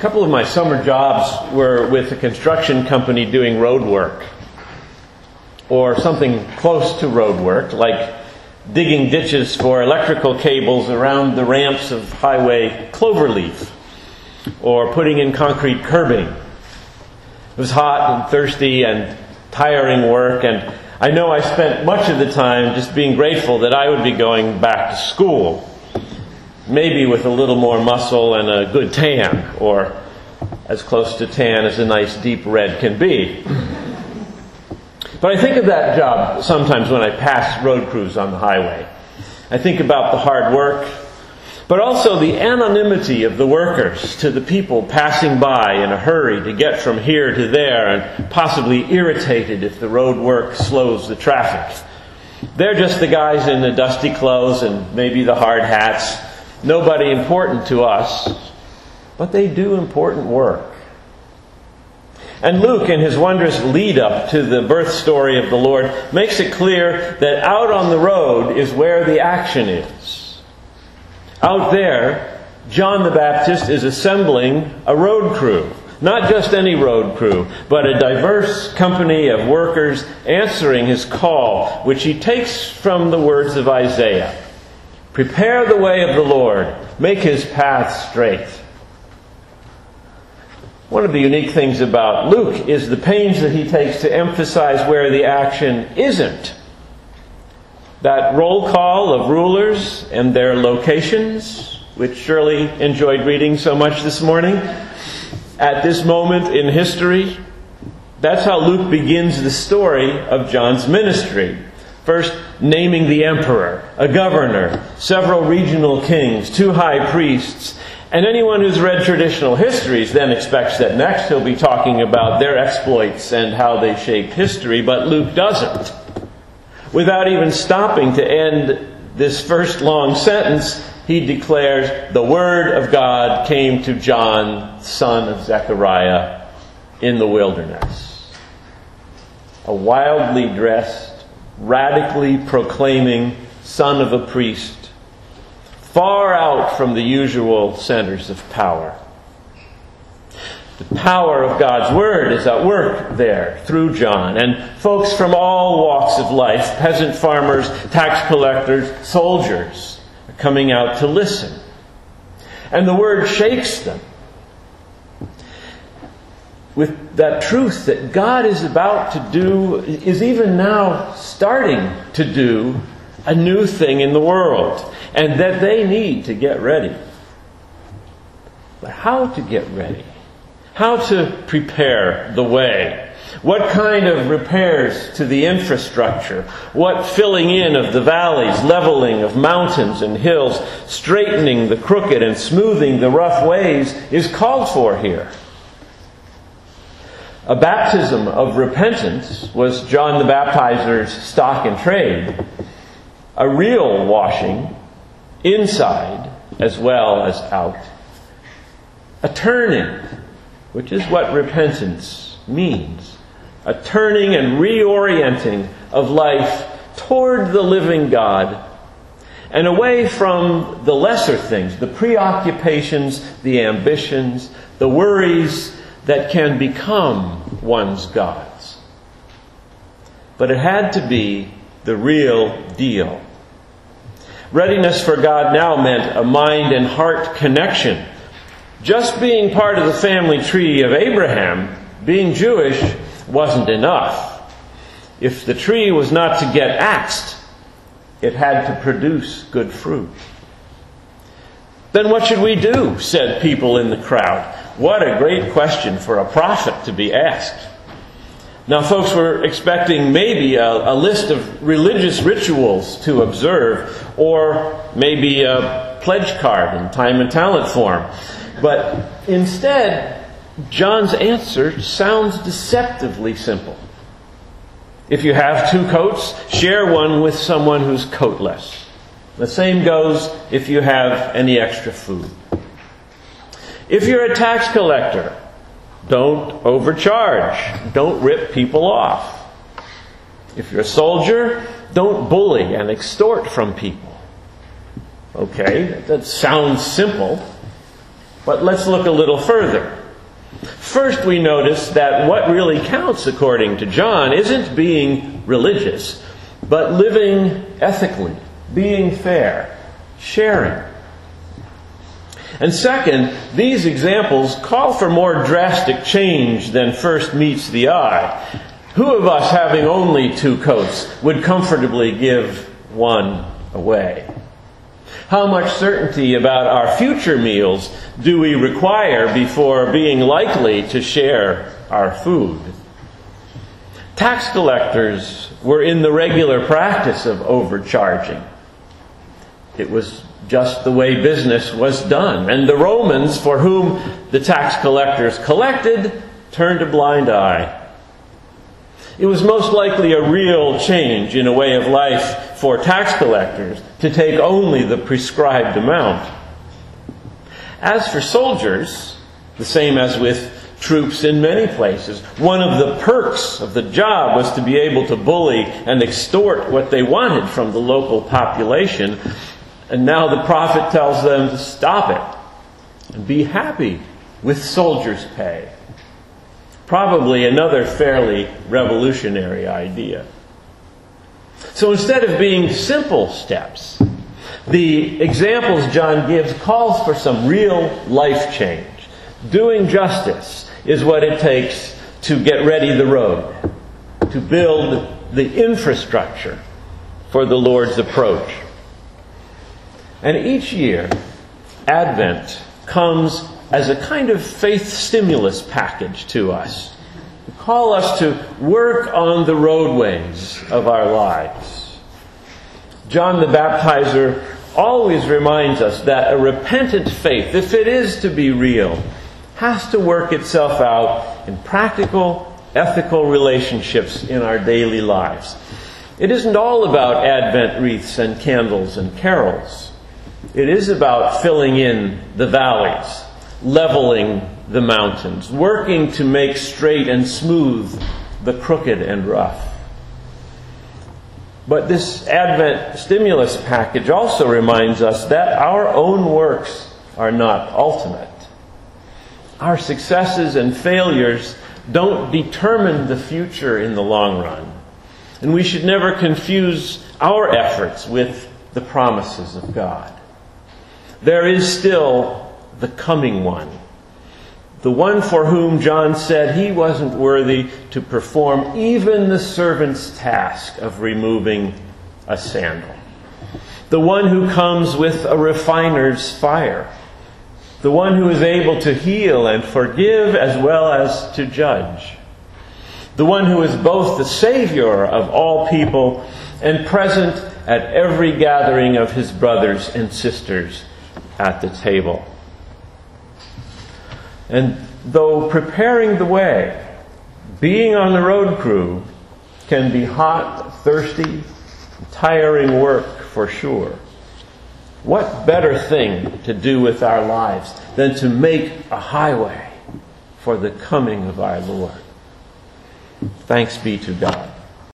couple of my summer jobs were with a construction company doing road work, or something close to road work, like digging ditches for electrical cables around the ramps of Highway Cloverleaf, or putting in concrete curbing. It was hot and thirsty and tiring work, and I know I spent much of the time just being grateful that I would be going back to school, maybe with a little more muscle and a good tan, or as close to tan as a nice deep red can be. But I think of that job sometimes when I pass road crews on the highway. I think about the hard work, but also the anonymity of the workers to the people passing by in a hurry to get from here to there, and possibly irritated if the road work slows the traffic. They're just the guys in the dusty clothes and maybe the hard hats. Nobody important to us, but they do important work. And Luke, in his wondrous lead-up to the birth story of the Lord, makes it clear that out on the road is where the action is. Out there, John the Baptist is assembling a road crew. Not just any road crew, but a diverse company of workers answering his call, which he takes from the words of Isaiah. Prepare the way of the Lord, make his path straight. One of the unique things about Luke is the pains that he takes to emphasize where the action isn't. That roll call of rulers and their locations, which Shirley enjoyed reading so much this morning, at this moment in history, that's how Luke begins the story of John's ministry. First, naming the emperor, a governor, several regional kings, 2 high priests. And anyone who's read traditional histories then expects that next he'll be talking about their exploits and how they shaped history, but Luke doesn't. Without even stopping to end this first long sentence, he declares, the word of God came to John, son of Zechariah, in the wilderness. A wildly dressed, radically proclaiming son of a priest, far out from the usual centers of power. The power of God's Word is at work there through John. And folks from all walks of life, peasant farmers, tax collectors, soldiers, are coming out to listen. And the Word shakes them with that truth that God is about to do, is even now starting to do, a new thing in the world. And that they need to get ready. But how to get ready? How to prepare the way? What kind of repairs to the infrastructure? What filling in of the valleys, leveling of mountains and hills, straightening the crooked and smoothing the rough ways is called for here? A baptism of repentance was John the Baptizer's stock in trade. A real washing, inside as well as out. A turning, which is what repentance means. A turning and reorienting of life toward the living God and away from the lesser things, the preoccupations, the ambitions, the worries that can become one's gods. But it had to be the real deal. Readiness for God now meant a mind and heart connection. Just being part of the family tree of Abraham, being Jewish, wasn't enough. If the tree was not to get axed, it had to produce good fruit. Then what should we do? Said people in the crowd. What a great question for a prophet to be asked. Now, folks were expecting maybe a list of religious rituals to observe, or maybe a pledge card in time and talent form. But instead, John's answer sounds deceptively simple. If you have 2 coats, share one with someone who's coatless. The same goes if you have any extra food. If you're a tax collector, don't overcharge. Don't rip people off. If you're a soldier, don't bully and extort from people. Okay, that sounds simple. But let's look a little further. First, we notice that what really counts, according to John, isn't being religious, but living ethically, being fair, sharing. And second, these examples call for more drastic change than first meets the eye. Who of us, having only 2 coats, would comfortably give one away? How much certainty about our future meals do we require before being likely to share our food? Tax collectors were in the regular practice of overcharging. It was just the way business was done. And the Romans, for whom the tax collectors collected, turned a blind eye. It was most likely a real change in a way of life for tax collectors to take only the prescribed amount. As for soldiers, the same as with troops in many places, one of the perks of the job was to be able to bully and extort what they wanted from the local population. And now the prophet tells them to stop it and be happy with soldiers' pay. Probably another fairly revolutionary idea. So instead of being simple steps, the examples John gives calls for some real life change. Doing justice is what it takes to get ready the road, to build the infrastructure for the Lord's approach. And each year, Advent comes as a kind of faith stimulus package to us, to call us to work on the roadways of our lives. John the Baptizer always reminds us that a repentant faith, if it is to be real, has to work itself out in practical, ethical relationships in our daily lives. It isn't all about Advent wreaths and candles and carols. It is about filling in the valleys, leveling the mountains, working to make straight and smooth the crooked and rough. But this Advent stimulus package also reminds us that our own works are not ultimate. Our successes and failures don't determine the future in the long run. And we should never confuse our efforts with the promises of God. There is still the coming one. The one for whom John said he wasn't worthy to perform even the servant's task of removing a sandal. The one who comes with a refiner's fire. The one who is able to heal and forgive as well as to judge. The one who is both the Savior of all people and present at every gathering of his brothers and sisters at the table. And though preparing the way, being on the road crew, can be hot, thirsty, tiring work for sure, what better thing to do with our lives than to make a highway for the coming of our Lord? Thanks be to God.